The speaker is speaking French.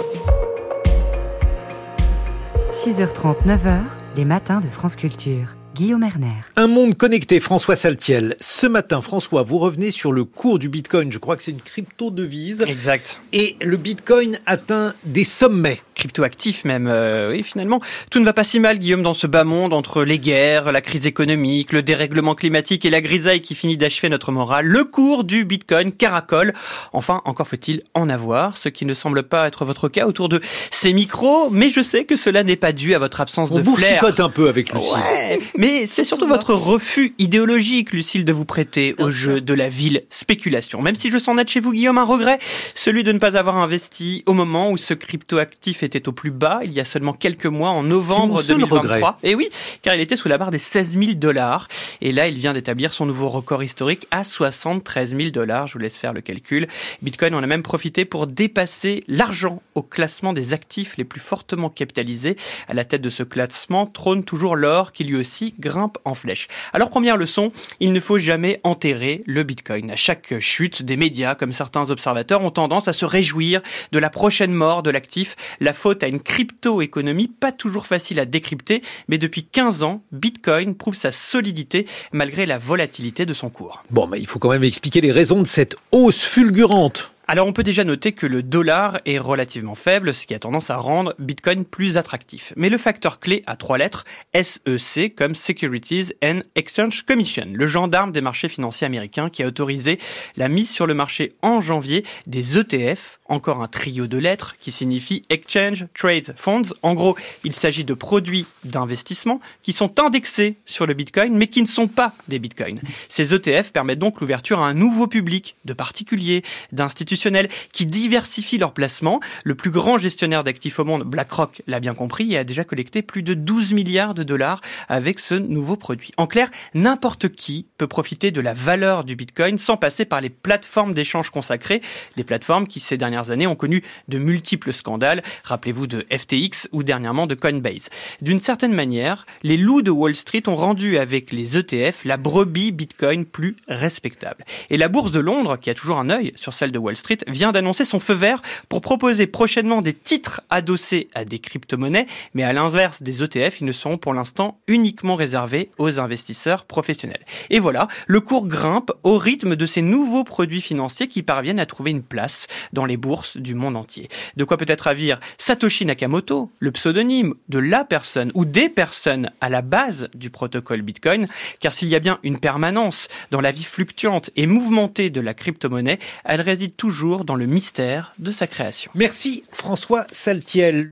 6h30, 9h, les matins de France Culture. Guillaume Erner. Un monde connecté, François Saltiel. Ce matin, François, vous revenez sur le cours du Bitcoin. Je crois que c'est une crypto-devise. Exact. Et le Bitcoin atteint des sommets. Crypto-actif même, oui, finalement. Tout ne va pas si mal, Guillaume, dans ce bas monde entre les guerres, la crise économique, le dérèglement climatique et la grisaille qui finit d'achever notre morale. Le cours du Bitcoin caracole. Enfin, encore faut-il en avoir, ce qui ne semble pas être votre cas autour de ces micros, mais je sais que cela n'est pas dû à votre absence de flair. On boursicote un peu avec Lucille. Ouais, mais c'est surtout votre refus idéologique, Lucille, de vous prêter au jeu de la vile spéculation. Même si je sens naître chez vous, Guillaume, un regret, celui de ne pas avoir investi au moment où ce crypto-actif était au plus bas, il y a seulement quelques mois, en novembre 2023. Regret. Et oui, car il était sous la barre des $16 000. Et là, il vient d'établir son nouveau record historique à $73 000. Je vous laisse faire le calcul. Bitcoin en a même profité pour dépasser l'argent au classement des actifs les plus fortement capitalisés. À la tête de ce classement trône toujours l'or qui lui aussi grimpe en flèche. Alors, première leçon, il ne faut jamais enterrer le Bitcoin. À chaque chute, des médias, comme certains observateurs, ont tendance à se réjouir de la prochaine mort de l'actif. La faute à une crypto-économie pas toujours facile à décrypter, mais depuis 15 ans, Bitcoin prouve sa solidité malgré la volatilité de son cours. Bon, mais il faut quand même expliquer les raisons de cette hausse fulgurante. Alors on peut déjà noter que le dollar est relativement faible, ce qui a tendance à rendre Bitcoin plus attractif. Mais le facteur clé a 3 lettres, SEC, comme Securities and Exchange Commission, le gendarme des marchés financiers américains qui a autorisé la mise sur le marché en janvier des ETF, encore un trio de lettres qui signifie Exchange Trade Funds. En gros, il s'agit de produits d'investissement qui sont indexés sur le Bitcoin, mais qui ne sont pas des Bitcoins. Ces ETF permettent donc l'ouverture à un nouveau public de particuliers, d'institutions qui diversifient leurs placements. Le plus grand gestionnaire d'actifs au monde, BlackRock, l'a bien compris et a déjà collecté plus de $12 milliards avec ce nouveau produit. En clair, n'importe qui peut profiter de la valeur du Bitcoin sans passer par les plateformes d'échange consacrées, des plateformes qui ces dernières années ont connu de multiples scandales. Rappelez-vous de FTX ou dernièrement de Coinbase. D'une certaine manière, les loups de Wall Street ont rendu avec les ETF la brebis Bitcoin plus respectable. Et la bourse de Londres, qui a toujours un œil sur celle de Wall Street, vient d'annoncer son feu vert pour proposer prochainement des titres adossés à des crypto-monnaies, mais à l'inverse des ETF, ils ne seront pour l'instant uniquement réservés aux investisseurs professionnels. Et voilà, le cours grimpe au rythme de ces nouveaux produits financiers qui parviennent à trouver une place dans les bourses du monde entier. De quoi peut-être ravir Satoshi Nakamoto, le pseudonyme de la personne ou des personnes à la base du protocole Bitcoin, car s'il y a bien une permanence dans la vie fluctuante et mouvementée de la crypto-monnaie, elle réside toujours dans le mystère de sa création. Merci François Saltiel.